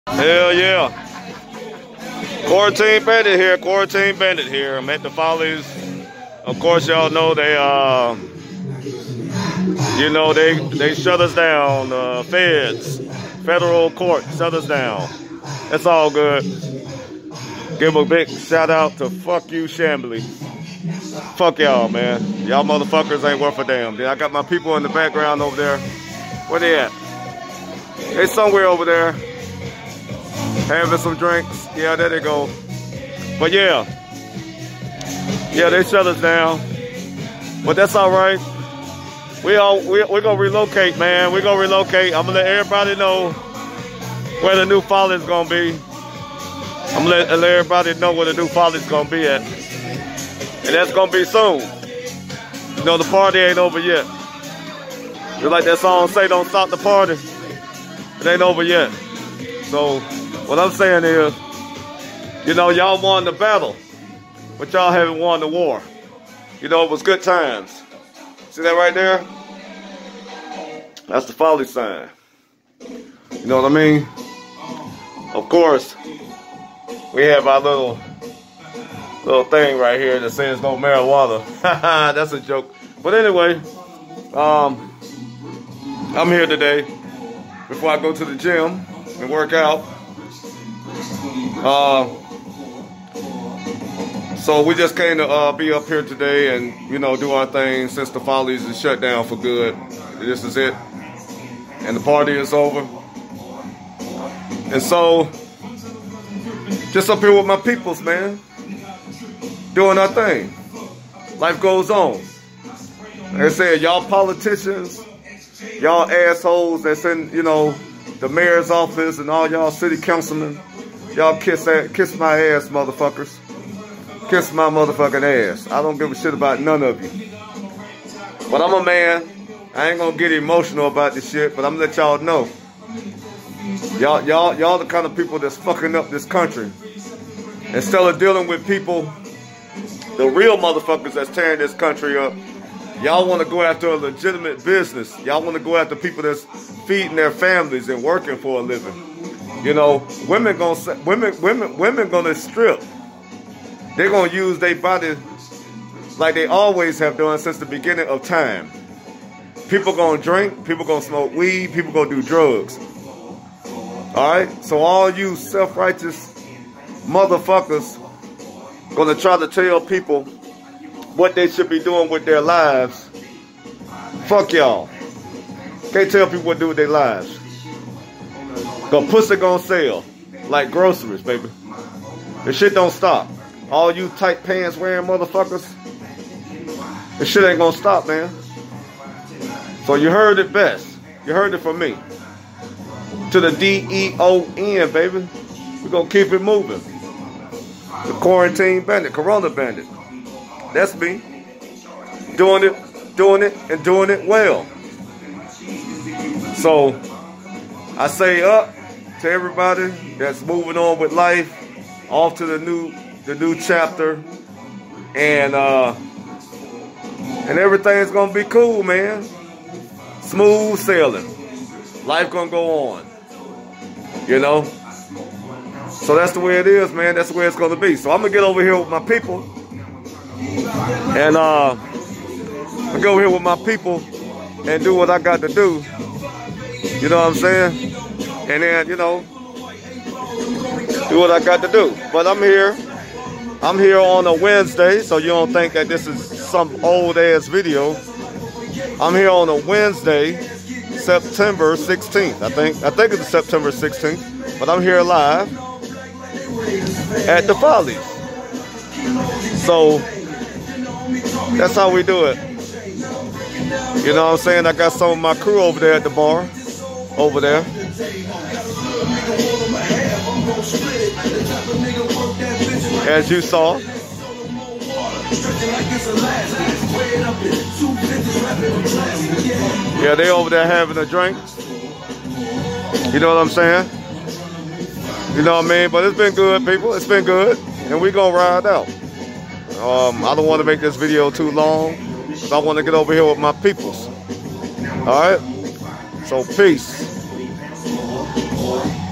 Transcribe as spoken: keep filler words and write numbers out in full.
Hell yeah. Quarantine Bandit here, Quarantine Bandit here. I'm at the Follies. Of course, y'all know they, uh, you know, they, they shut us down. Uh, feds, federal court shut us down. It's all good. Give a big shout out to fuck you, Chambly. Fuck y'all, man. Y'all motherfuckers ain't worth a damn. I got my people in the background over there. Where they at? They somewhere over there. Having some drinks. Yeah, there they go. But yeah. Yeah, they shut us down. But that's all right. We all we we're gonna relocate, man. We're gonna relocate. I'm gonna let everybody know where the new Folly's gonna be. I'm gonna let, let everybody know where the new Folly's gonna be at. And that's gonna be soon. You know, the party ain't over yet. Just like that song say, don't stop the party. It ain't over yet. So what I'm saying is, you know, y'all won the battle, but y'all haven't won the war. You know, it was good times. See that right there? That's the Folly sign. You know what I mean? Of course, we have our little little thing right here that says no marijuana. That's a joke. But anyway, um, I'm here today before I go to the gym and work out. Uh, so we just came to uh, be up here today and, you know, do our thing since the Follies is shut down for good. This is it. And the party is over. And so, just up here with my peoples, man. Doing our thing. Life goes on. Like I said, y'all politicians, y'all assholes that's in, you know, the mayor's office and all y'all city councilmen, y'all kiss that, kiss my ass, motherfuckers. Kiss my motherfucking ass. I don't give a shit about none of you. But I'm a man. I ain't gonna get emotional about this shit, but I'm gonna let y'all know. Y'all, y'all, y'all the kind of people that's fucking up this country. Instead of dealing with people, the real motherfuckers that's tearing this country up, y'all want to go after a legitimate business. Y'all want to go after people that's feeding their families and working for a living. You know, women gonna women women women gonna strip. They're gonna use their body like they always have done since the beginning of time. People gonna drink. People gonna smoke weed. People gonna do drugs. All right. So all you self-righteous motherfuckers gonna try to tell people what they should be doing with their lives. Fuck y'all. Can't tell people what to do with their lives. The pussy gonna sell like groceries, baby. The shit don't stop. All you tight pants wearing motherfuckers, this shit ain't gonna stop, man. So you heard it best. You heard it from me. To the D E O N, baby. We're gonna keep it moving. The Quarantine Bandit, Corona Bandit. That's me. Doing it, doing it, and doing it well. So, I say up to everybody that's moving on with life, off to the new the new chapter, and uh and everything's gonna be cool, man. Smooth sailing. Life gonna go on. You know? So that's the way it is, man. That's the way it's gonna be. So I'm gonna get over here with my people. And uh I'm gonna go over here with my people and do what I got to do. You know what I'm saying? And then, you know, do what I got to do. But I'm here. I'm here on a Wednesday, so you don't think that this is some old ass video. I'm here on a Wednesday, September sixteenth. I think I think it's September sixteenth. But I'm here live at the Follies. So that's how we do it. You know what I'm saying? I got some of my crew over there at the bar. Over there. As you saw. Yeah, they over there having a drink. You know what I'm saying? You know what I mean? But it's been good, people. It's been good. And we gonna ride out. Um, I don't want to make this video too long. I want to get over here with my peoples. All right? So peace.